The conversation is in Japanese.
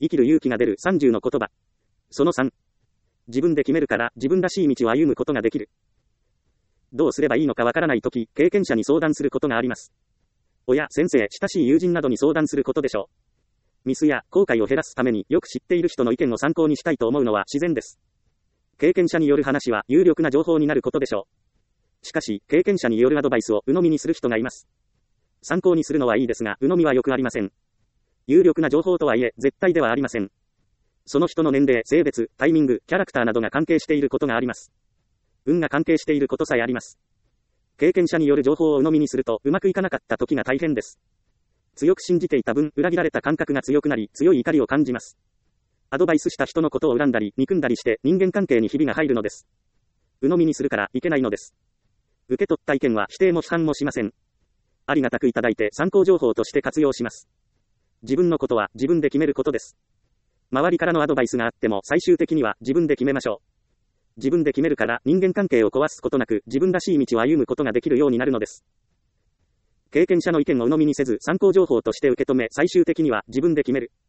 生きる勇気が出る30の言葉。その3。自分で決めるから自分らしい道を歩むことができる。どうすればいいのかわからないとき、経験者に相談することがあります。親、先生、親しい友人などに相談することでしょう。ミスや後悔を減らすためによく知っている人の意見を参考にしたいと思うのは自然です。経験者による話は有力な情報になることでしょう。しかし、経験者によるアドバイスを鵜呑みにする人がいます。参考にするのはいいですが、鵜呑みはよくありません。有力な情報とはいえ、絶対ではありません。その人の年齢、性別、タイミング、キャラクターなどが関係していることがあります。運が関係していることさえあります。経験者による情報を鵜呑みにすると、うまくいかなかった時が大変です。強く信じていた分、裏切られた感覚が強くなり、強い怒りを感じます。アドバイスした人のことを恨んだり、憎んだりして、人間関係にひびが入るのです。鵜呑みにするからいけないのです。受け取った意見は否定も批判もしません。ありがたくいただいて参考情報として活用します。自分のことは自分で決めることです。周りからのアドバイスがあっても最終的には自分で決めましょう。自分で決めるから人間関係を壊すことなく自分らしい道を歩むことができるようになるのです。経験者の意見を鵜呑みにせず参考情報として受け止め最終的には自分で決める。